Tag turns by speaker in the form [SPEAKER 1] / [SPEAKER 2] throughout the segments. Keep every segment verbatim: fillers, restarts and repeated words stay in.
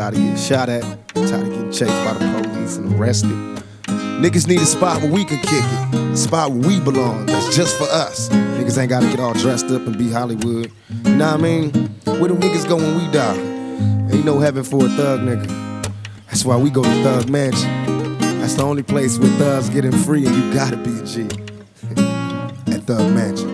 [SPEAKER 1] Tired of getting shot at, tired of getting chased by the police and arrested. Niggas need a spot where we can kick it, a spot where we belong, that's just for us. Niggas ain't gotta get all dressed up and be Hollywood. You know what I mean? Where do niggas go when we die? Ain't no heaven for a thug nigga. That's why we go to Thug Mansion. That's the only place where thugs getting free and you gotta be a G. At Thug Mansion.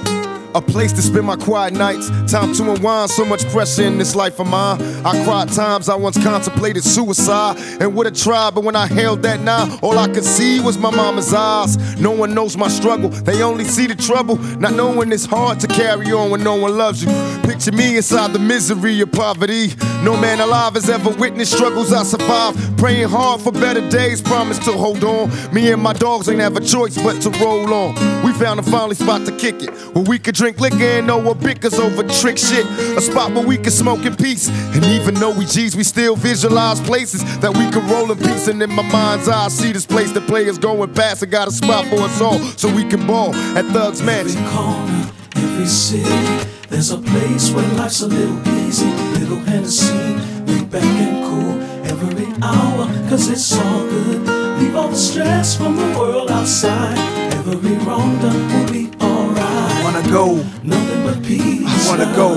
[SPEAKER 1] A place to spend my quiet nights, time to unwind, so much pressure in this life of mine. I cried times I once contemplated suicide and would have tried, but when I held that knife, all I could see was my mama's eyes. No one knows my struggle, they only see the trouble, not knowing it's hard to carry on when no one loves you. Picture me inside the misery of poverty. No man alive has ever witnessed struggles I survived. Praying hard for better days, promise to hold on. Me and my dogs ain't have a choice but to roll on. We found a finally spot to kick it, where we could drink liquor and know what bickers over trick shit. A spot where we can smoke in peace. And even though we G's, we still visualize places that we can roll in peace. And in my mind's eye, I see this place that players going past and got a spot for us all, so we can ball at Thug's Mansion.
[SPEAKER 2] Every corner, every city, there's a place where life's a little easy. Little Hennessy, we back and cool every hour, cause it's all good. Leave all the stress from the world outside. Every wrong done will be alright.
[SPEAKER 3] Wanna go,
[SPEAKER 2] nothing but peace.
[SPEAKER 3] I wanna go,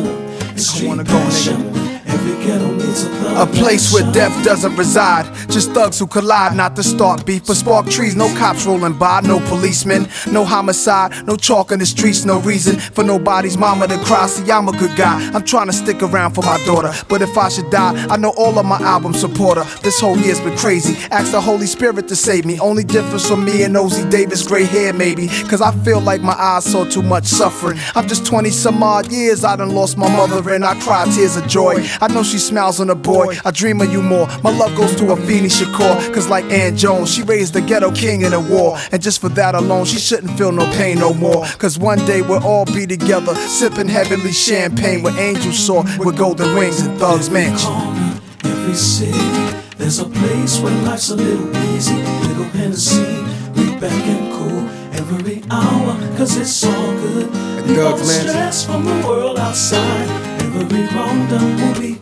[SPEAKER 2] I
[SPEAKER 3] wanna go, nigga.
[SPEAKER 2] Every ghetto needs a thug.
[SPEAKER 3] A place where death doesn't reside, just thugs who collide, not to start beef, but spark trees. No cops rolling by, no policemen, no homicide, no chalk in the streets, no reason for nobody's mama to cry. See, I'm a good guy, I'm trying to stick around for my daughter, but if I should die, I know all of my album support her. This whole year's been crazy, ask the Holy Spirit to save me. Only difference from me and Ozzy Davis, gray hair maybe, cause I feel like my eyes saw too much suffering. I'm just twenty some odd years, I done lost my mother and I cry tears of joy. I know she smiles on a boy, I dream of you more. My love goes to Afeni Shakur, cause like Ann Jones, she raised the ghetto king in a war. And just for that alone, she shouldn't feel no pain no more. Cause one day we'll all be together, sipping heavenly champagne where angels soar with golden wings in Thug's Mansion.
[SPEAKER 2] Corner, every city, there's a place where life's a little easy. Little Hennessy, we back and cool every hour, cause it's all good. Leave all the stress from the world outside. Every wrong done will be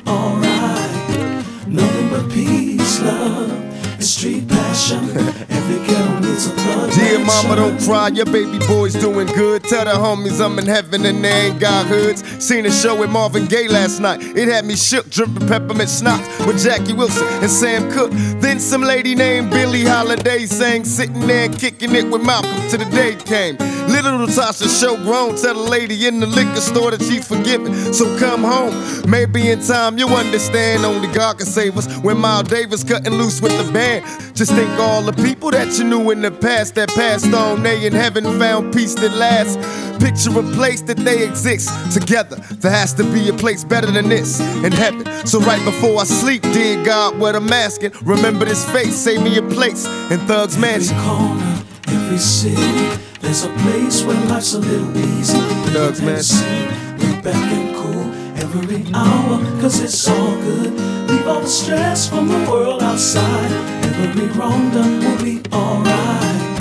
[SPEAKER 2] alright. Nothing but peace, love, and street passion. Every ghetto needs a thug.
[SPEAKER 1] Dear mama, don't cry, your baby boy's doing good. Tell the homies I'm in heaven and they ain't got hoods. Seen a show with Marvin Gaye last night. It had me shook, dripping peppermint schnapps with Jackie Wilson and Sam Cooke. Then some lady named Billie Holiday sang, sitting there kicking it with Malcolm till the day came. Little Natasha show grown, tell the lady in the liquor store that she's forgiven, so come home. Maybe in time you'll understand, only God can save us. When Miles Davis cutting loose with the band, just think all the people that you knew in the past that passed on, they in heaven found peace that lasts. Picture a place that they exist together. There has to be a place better than this in heaven. So right before I sleep, dear God, what I'm asking, remember this face, save me a place in Thug's Mansion.
[SPEAKER 2] Every corner, every city, there's a place where life's a little easy.
[SPEAKER 1] Thug's Mansion.
[SPEAKER 2] We back and cool every hour, cause it's all good. Leave all the stress from the world outside. Every wrong done will be alright.